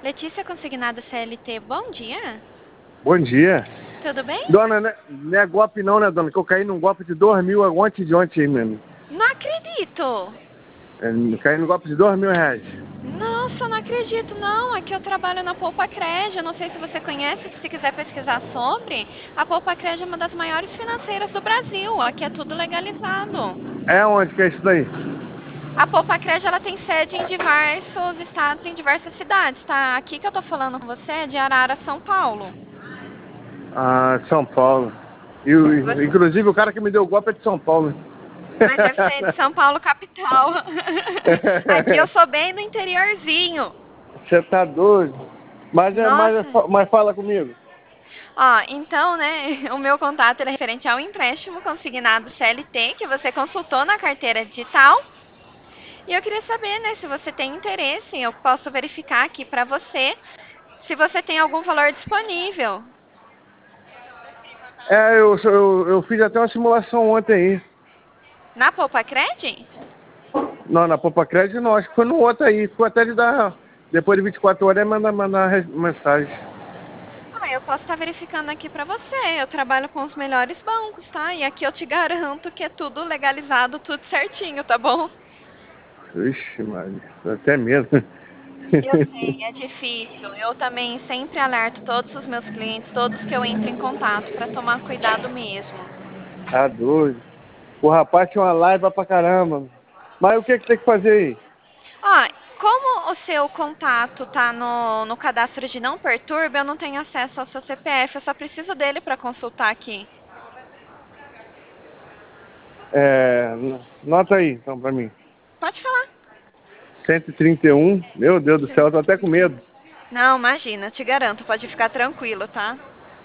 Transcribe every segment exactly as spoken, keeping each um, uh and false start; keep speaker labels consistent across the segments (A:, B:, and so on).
A: Letícia Consignado C L T, bom dia.
B: Bom dia.
A: Tudo bem?
B: Dona, né, não é golpe não, né, dona? Que eu caí num golpe de dois mil ontem de ontem aí mesmo.
A: Não acredito.
B: É, caí num golpe de dois mil reais.
A: Nossa, não acredito não. Aqui eu trabalho na Poupa Cred. Eu não sei se você conhece, se quiser pesquisar sobre. A Poupa Cred é uma das maiores financeiras do Brasil. Aqui é tudo legalizado.
B: É onde que é isso daí?
A: A Poupa Cred, ela tem sede em diversos estados, em diversas cidades, tá? Aqui que eu tô falando com você é de Arara, São Paulo.
B: Ah, São Paulo. E, o-
A: Você...
B: inclusive o cara que me deu o golpe é de São Paulo.
A: Mas deve ser de São Paulo, capital. Aqui eu sou bem no interiorzinho.
B: Você tá doido? Mas, é, mas, é,
A: Nossa.
B: mas fala comigo.
A: Ó, então, né, o meu contato é referente ao empréstimo consignado C L T, que você consultou na carteira digital. E eu queria saber, né, se você tem interesse, eu posso verificar aqui pra você, se você tem algum valor disponível.
B: É, eu, eu, eu fiz até uma simulação ontem aí.
A: Na Poupa Cred?
B: Não, na Poupa Crédito não, acho que foi no outro aí. Ficou até de dar, depois de vinte e quatro horas, mandar, mandar res- mensagem.
A: Ah, eu posso estar verificando aqui pra você. Eu trabalho com os melhores bancos, tá? E aqui eu te garanto que é tudo legalizado, tudo certinho, tá bom?
B: Ixi, Maria, até mesmo.
A: Eu sei, é difícil. Eu também sempre alerto todos os meus clientes, todos que eu entro em contato, para tomar cuidado mesmo.
B: Tá doido. O rapaz tinha uma live pra caramba. Mas o que que tem que fazer aí?
A: Ó, como o seu contato tá no, no cadastro de não perturbe, eu não tenho acesso ao seu C P F, eu só preciso dele para consultar aqui.
B: É, n- nota aí, então, pra mim.
A: Pode falar.
B: cento e trinta e um. Meu Deus do céu, eu tô até com medo.
A: Não, imagina, te garanto, pode ficar tranquilo, tá?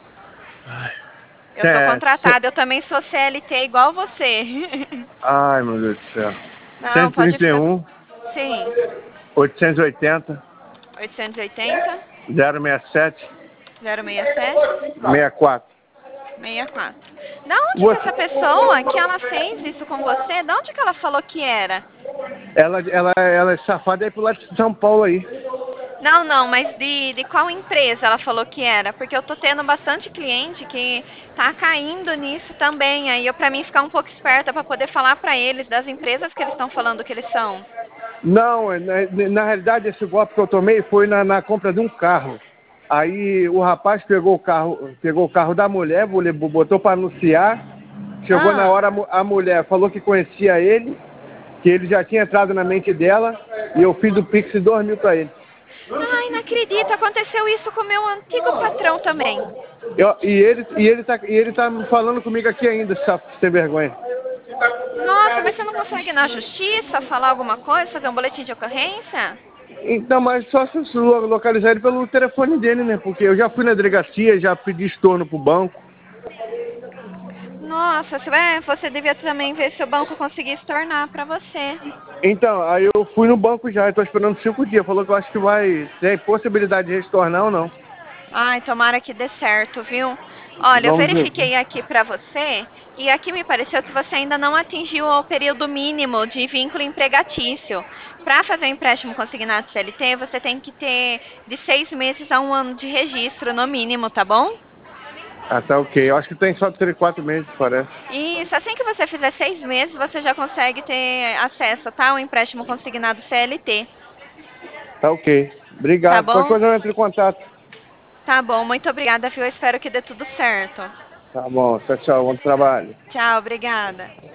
A: Eu sou
B: É, cê-
A: contratada, eu também sou C L T igual você.
B: ai, meu Deus do céu.
A: Não,
B: cento e
A: pode
B: trinta e
A: ficar.
B: um,
A: Sim.
B: oitocentos e oitenta,
A: oitocentos e oitenta,
B: zero seis sete,
A: zero seis sete,
B: sessenta e quatro.
A: sessenta e quatro. Da onde que essa
B: Você,
A: pessoa que ela fez isso com você, da onde que ela falou que era?
B: ela, ela, ela é safada aí pro lado de São Paulo aí.
A: Não, não, mas de, de qual empresa ela falou que era? Porque eu tô tendo bastante cliente que tá caindo nisso também. Aí eu, pra mim ficar um pouco esperta pra poder falar pra eles das empresas que eles estão falando que eles são.
B: Não, é, na, na realidade esse golpe que eu tomei foi na, na compra de um carro. Aí o rapaz pegou o carro, pegou o carro da mulher, botou para anunciar. Chegou na
A: Ah,
B: hora, a mu- a mulher falou que conhecia ele, que ele já tinha entrado na mente dela, e eu fiz o Pix de dois mil para ele.
A: ai, não acredito, aconteceu isso com o meu antigo patrão também.
B: Eu- e ele e ele tá e ele tá falando comigo aqui ainda, sa- sem vergonha.
A: Nossa, mas você não consegue ir na justiça falar alguma coisa, fazer um boletim de ocorrência?
B: Então, mas só se eu lo- localizar ele pelo telefone dele, né? Porque eu já fui na delegacia, já pedi estorno pro banco.
A: Nossa, você, é, você devia também ver se o banco conseguisse tornar pra você.
B: Então, aí eu fui no banco já, estou esperando cinco dias. Falou que eu acho que vai ter possibilidade de retornar ou não.
A: Ai, tomara que dê certo, viu? Olha, eu
B: Vamos ver.
A: verifiquei aqui pra você e aqui me pareceu que você ainda não atingiu o período mínimo de vínculo empregatício. Para fazer um empréstimo consignado C L T, você tem que ter de seis meses a um ano de registro no mínimo, tá bom?
B: Ah, tá ok. Eu acho que tem só três, quatro meses, parece.
A: Isso, assim que você fizer seis meses, você já consegue ter acesso, tá? Ao empréstimo consignado C L T.
B: Tá ok.
A: Tá
B: Obrigado. Qualquer
A: bom?
B: coisa eu entro em contato.
A: Tá bom, muito obrigada, viu? Eu espero que dê tudo certo.
B: Tá bom. Tchau, tchau. Bom trabalho.
A: Tchau, obrigada.